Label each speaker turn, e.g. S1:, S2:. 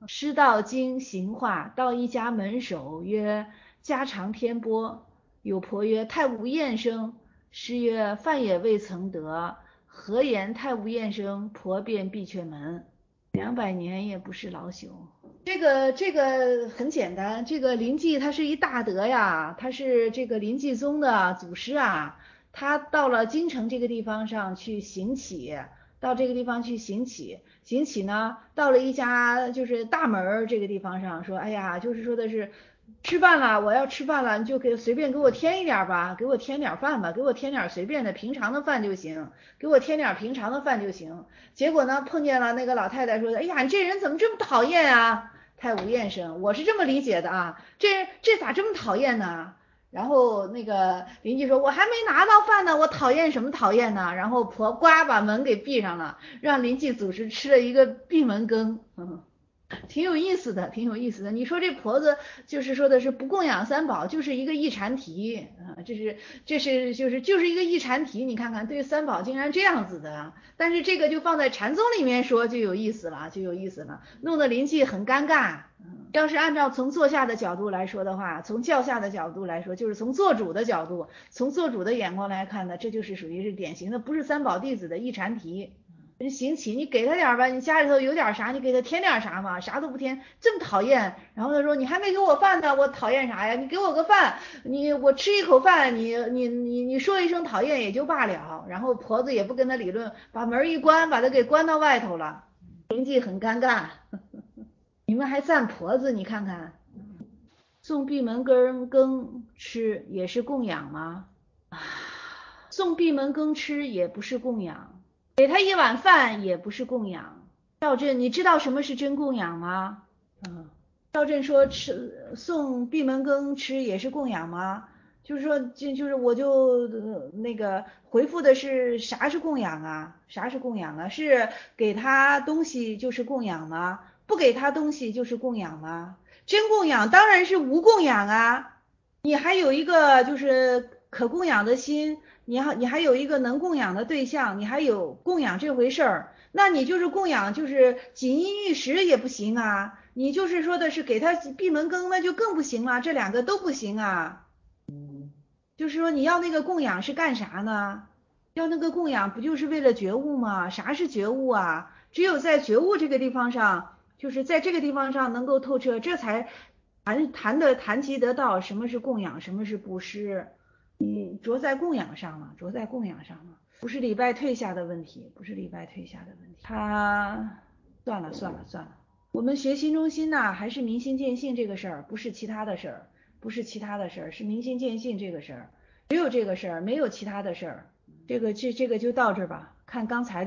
S1: 师道经行化，到一家门首曰：家常天波。有婆曰：太无厌生。师曰：饭也未曾得，何言太无厌生？婆便闭却门。200年也不是老朽。这个很简单，这个临济他是一大德呀，他是这个临济宗的祖师啊，他到了京城这个地方上去行乞，到这个地方去行乞，行乞呢，到了一家就是大门这个地方上，说，哎呀，就是说的是吃饭了，我要吃饭了，你就随便给我添一点吧，给我添点饭吧，给我添点随便的平常的饭就行，给我添点平常的饭就行。结果呢，碰见了那个老太太说，哎呀，你这人怎么这么讨厌啊？太无厌生，我是这么理解的啊，这咋这么讨厌呢？然后那个邻居说，我还没拿到饭呢，我讨厌什么讨厌呢？然后婆呱把门给闭上了，让邻居祖师吃了一个闭门羹。挺有意思的，挺有意思的。你说这婆子就是说的是不供养三宝，就是一个异禅题啊，这是一个异禅题。你看看对三宝竟然这样子的，但是这个就放在禅宗里面说就有意思了，就有意思了，弄得灵气很尴尬。要是按照从座下的角度来说的话，从教下的角度来说，就是从做主的角度，从做主的眼光来看呢，这就是属于是典型的不是三宝弟子的异禅题。人行乞，你给他点吧，你家里头有点啥，你给他添点啥嘛，啥都不添，这么讨厌。然后他说你还没给我饭呢，我讨厌啥呀？你给我个饭，我吃一口饭，你说一声讨厌也就罢了。然后婆子也不跟他理论，把门一关，把他给关到外头了，灵济很尴尬。你们还赞婆子，你看看，送闭门羹吃也是供养吗？送闭门羹吃也不是供养，给他一碗饭也不是供养。赵震，你知道什么是真供养吗？赵震说送闭门羹吃也是供养吗？就是说，就是我就那个回复的是啥是供养啊？啥是供养啊？是给他东西就是供养吗？不给他东西就是供养吗？真供养当然是无供养啊！你还有一个就是可供养的心，你还有一个能供养的对象，你还有供养这回事儿，那你就是供养就是锦衣玉食也不行啊，你就是说的是给他闭门羹，那就更不行了，这两个都不行啊。就是说你要那个供养是干啥呢？要那个供养不就是为了觉悟吗？啥是觉悟啊？只有在觉悟这个地方上，就是在这个地方上能够透彻，这才谈及得到什么是供养，什么是布施。你着在供养上了，着在供养上了，不是礼拜退下的问题，不是礼拜退下的问题。算了算了算了，我们学新中心呐，还是明心见性这个事儿，不是其他的事儿，不是其他的事儿，是明心见性这个事儿，只有这个事儿，没有其他的事儿。这个就到这儿吧，看刚才。